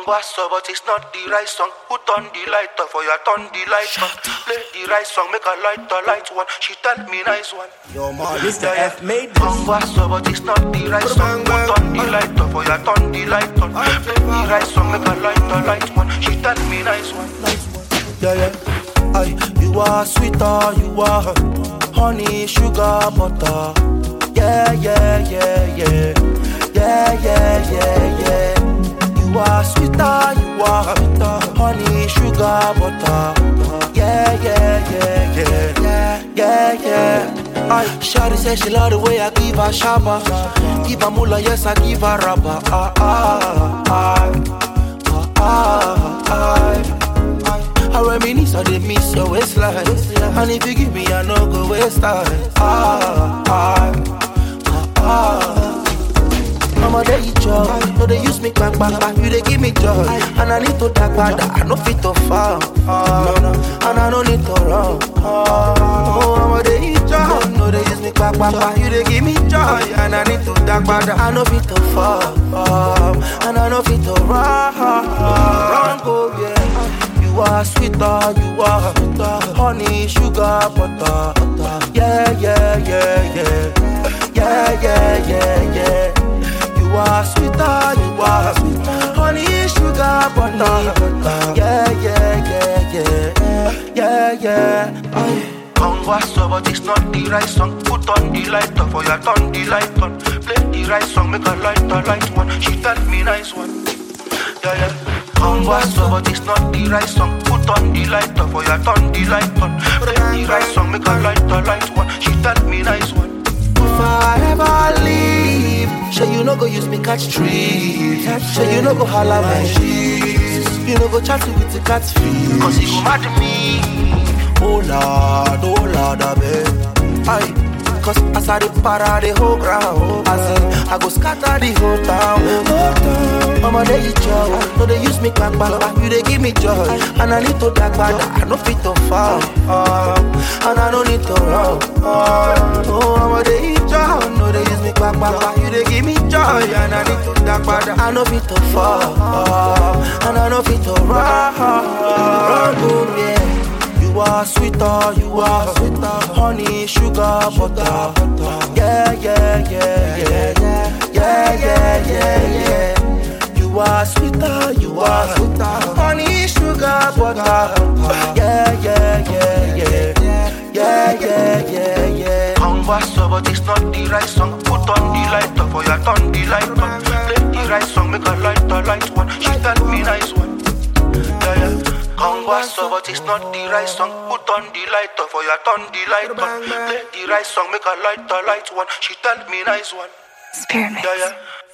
Converso, but it's not the right song. Put on the light off, or you turn the light on. Play the right song, make a light one. She tell me nice one. Yo, man, Mr. F made this. Converso, but it's not the right song. Put on the light off, or you turn the light on. Play the right song, make a light one. She tell me nice one. Yeah, yeah. Aye, you are sweeter, you are honey, sugar, butter. Yeah, yeah, yeah, yeah. Yeah, yeah, yeah, yeah. You are sweeter, you are honey, sugar, butter. Yeah, yeah, yeah, yeah. Yeah, yeah, yeah. Aye, Shawty say she love the way I give her shabba. Give her moolah, yes, I give her rubber. I reminisce, I did miss your waistline. And if you give me, I no go waste time. Mama, they eat joy. No, they use me back. You they give me joy. And I need to talk about that. I no fit to fall. And I don't need to run. Oh, mama, they eat joy. No, they use me back. You they give me joy. And I need to talk about that. I no fit to fall. And I no fit to run. Go, yeah. You are sweeter, you are honey, sugar, butter. Yeah, yeah, yeah, yeah. Yeah, yeah, yeah, yeah. You are sweeter, you are honey, sugar, butter. Yeah, yeah, yeah, yeah. Yeah, yeah. Converso, but it's not the right song. Put on the light off, or you turn the light on. Play the right song, make a light one. She tell me nice one. Yeah, yeah. Converso, but it's not the right song. Put on the light off, or you turn the light on. Play the right song, make a light one. She tell me nice one. If I ever leave, sure you no go use me catch trees. Sure you no go holla my sheets. You no go chat with the cat's feet. Cause you go mad me. Oh Lord, I beg. Aye. Cause as I para the whole ground, I go scatter the whole town. Mama, they eat joy. No, they use me back. You they give me joy. And I need to dark back. I no fit to fall. And I don't need to run. Oh, mama, they eat joy. No, they use me back. You they give me joy. And I need to dark back. I no fit to fall. And I no fit to run. Boom, yeah. You are sweeter, you are honey, sugar, butter. Yeah, yeah, yeah, yeah. Yeah, yeah, yeah, yeah. You are sweeter, you are honey, sugar, butter. Yeah, yeah, yeah, yeah. Yeah, yeah, yeah, yeah. Converso, but it's not the right song. Put on the light off, or you turn the light on. Play the right song, make a light one. She tell me nice one. Yeah, yeah. Converso, but it's not the right song. Put on the light off, or you turn the light on. Play the right song, make a light one. She tell me nice one. Spearmint. Yeah, yeah.